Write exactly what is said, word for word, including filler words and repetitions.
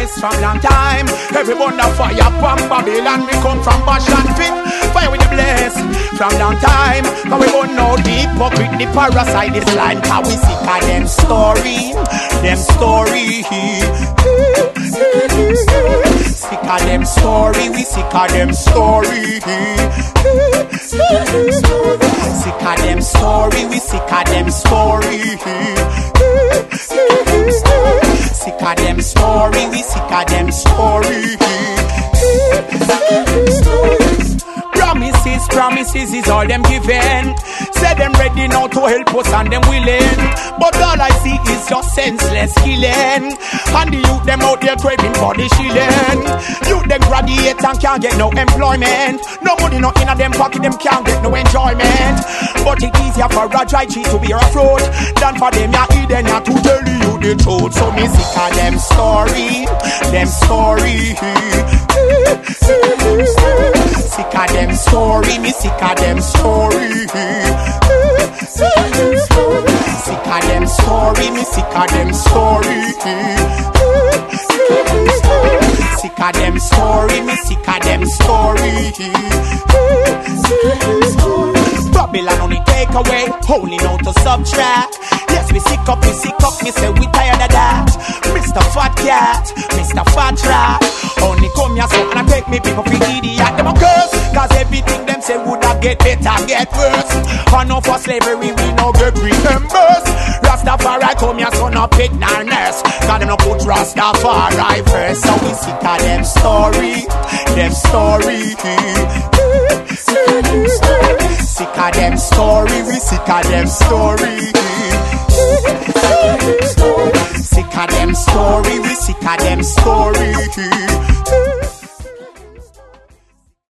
blessed from long time. Every wonder fire from Babylon, we come from Bashan pit. Fire with the blessed from long time. Cause we won't know the hypocrite, the parasite, this line. Cause we sick of them story, them story. Sick of them story, we sick of them story. Sick of them story, we sick of them story. Sick of them story, we sick of them story. Promises, promises is all them giving. Say them ready now to help us and them willing. But all I see is just senseless killing. And the youth them out there craving for the shilling. Youth them graduate and can't get no employment. No money no in a them pocket, them can't get no enjoyment. But it easier for a dry tree to be afloat than for them ya eat and ya to tell you the truth. So me sick of them story, them story. Sick of them story, me sick of them story. Sick of them story, me sick of them story. Sick of them story, me sick of them story. Babylon only take away, only know to subtract. Yes, we sick up, we sick up, me say we tired of that. Mister Fat Cat, Mister Fat Rat. Only come here so and I take me people for idiot. Them a curse, cause everything them say would have get better, get worse. And no for slavery, we no get reimbursed. Rastafari come here so no pit nor nurse. Cause them no put Rastafari first. So we sick of them story, them story. Sick of them story, we sick of them story. Sick of them story, we sick of them story.